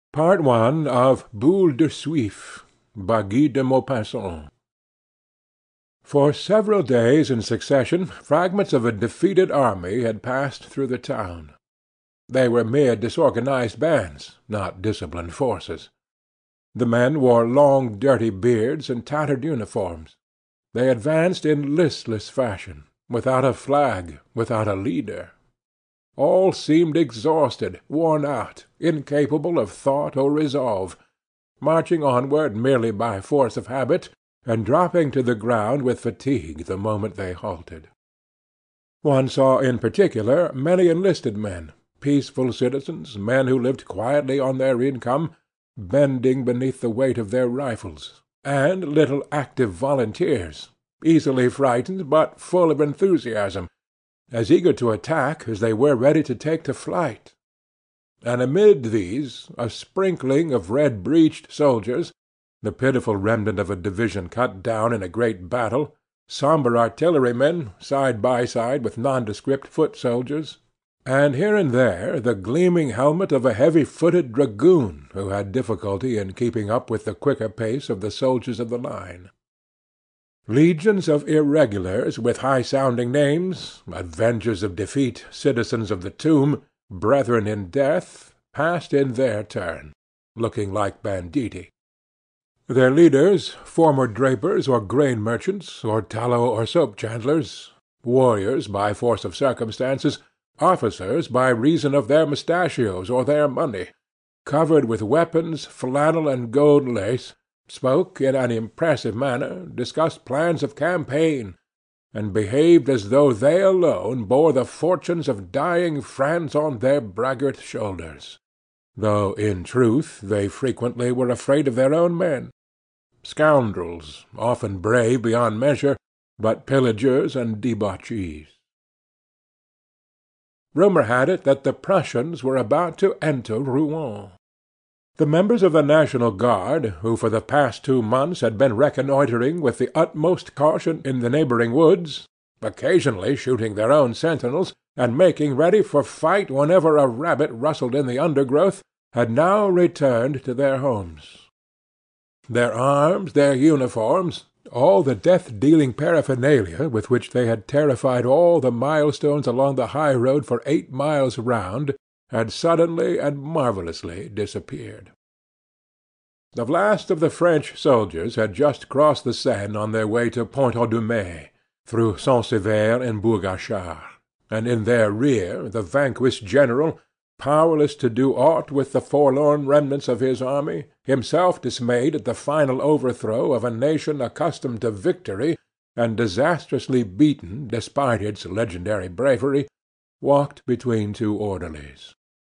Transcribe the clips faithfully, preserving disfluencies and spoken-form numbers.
Part One of Boule de Suif by Guy de Maupassant. For several days in succession fragments of a defeated army had passed through the town. They were mere disorganized bands, not disciplined forces. The men wore long dirty beards and tattered uniforms. They advanced in listless fashion, without a flag, without a leader. All seemed exhausted, worn out, incapable of thought or resolve, marching onward merely by force of habit, and dropping to the ground with fatigue the moment they halted. One saw in particular many enlisted men, peaceful citizens, men who lived quietly on their income, bending beneath the weight of their rifles, and little active volunteers, easily frightened but full of enthusiasm, as eager to attack as they were ready to take to flight. And amid these a sprinkling of red-breeched soldiers, the pitiful remnant of a division cut down in a great battle, sombre artillerymen side by side with nondescript foot soldiers, and here and there the gleaming helmet of a heavy-footed dragoon who had difficulty in keeping up with the quicker pace of the soldiers of the line. Legions of irregulars with high-sounding names, avengers of defeat, citizens of the tomb, brethren in death, passed in their turn, looking like banditti. Their leaders, former drapers or grain merchants, or tallow or soap chandlers, warriors by force of circumstances, officers by reason of their mustachios or their money, covered with weapons, flannel, and gold lace, spoke in an impressive manner, discussed plans of campaign, and behaved as though they alone bore the fortunes of dying France on their braggart shoulders, though in truth they frequently were afraid of their own men. Scoundrels, often brave beyond measure, but pillagers and debauchees. Rumour had it that the Prussians were about to enter Rouen. The members of the National Guard, who for the past two months had been reconnoitring with the utmost caution in the neighbouring woods, occasionally shooting their own sentinels, and making ready for fight whenever a rabbit rustled in the undergrowth, had now returned to their homes. Their arms, their uniforms, all the death-dealing paraphernalia with which they had terrified all the milestones along the high road for eight miles round, had suddenly and marvellously disappeared. The last of the French soldiers had just crossed the Seine on their way to Pont-Audemer, through Saint-Sever and Bourg-Achard, and in their rear the vanquished general, powerless to do aught with the forlorn remnants of his army, himself dismayed at the final overthrow of a nation accustomed to victory, and disastrously beaten despite its legendary bravery, walked between two orderlies.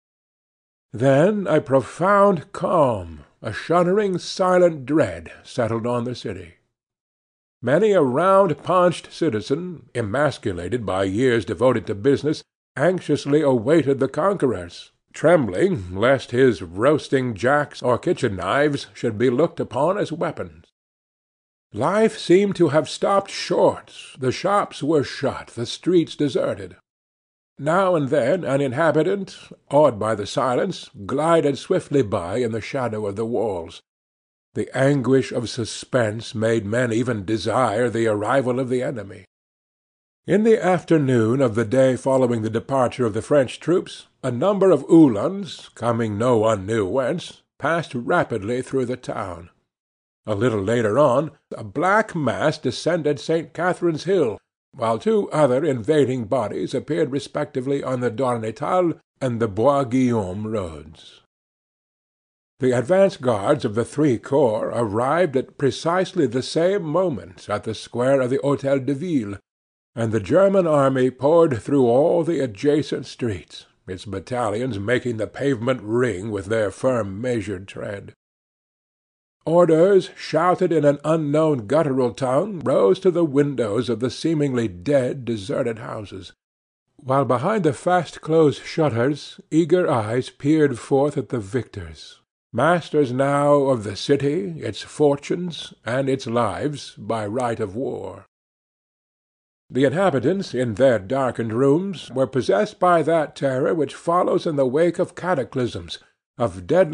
Then a profound calm, a shuddering silent dread settled on the city. Many a round-paunched citizen, emasculated by years devoted to business, anxiously awaited the conquerors, trembling lest his roasting jacks or kitchen knives should be looked upon as weapons. Life seemed to have stopped short, the shops were shut, the streets deserted. Now and then an inhabitant, awed by the silence, glided swiftly by in the shadow of the walls. The anguish of suspense made men even desire the arrival of the enemy. In the afternoon of the day following the departure of the French troops, a number of Uhlans, coming no one knew whence, passed rapidly through the town. A little later on, a black mass descended Saint Catherine's Hill, while two other invading bodies appeared respectively on the Darnétal and the Bois Guillaume roads. The advance guards of the three corps arrived at precisely the same moment at the square of the Hôtel de Ville, and the German army poured through all the adjacent streets, its battalions making the pavement ring with their firm measured tread. Orders, shouted in an unknown guttural tongue, rose to the windows of the seemingly dead, deserted houses, while behind the fast-closed shutters eager eyes peered forth at the victors, masters now of the city, its fortunes, and its lives by right of war. The inhabitants, in their darkened rooms, were possessed by that terror which follows in the wake of cataclysms, of deadly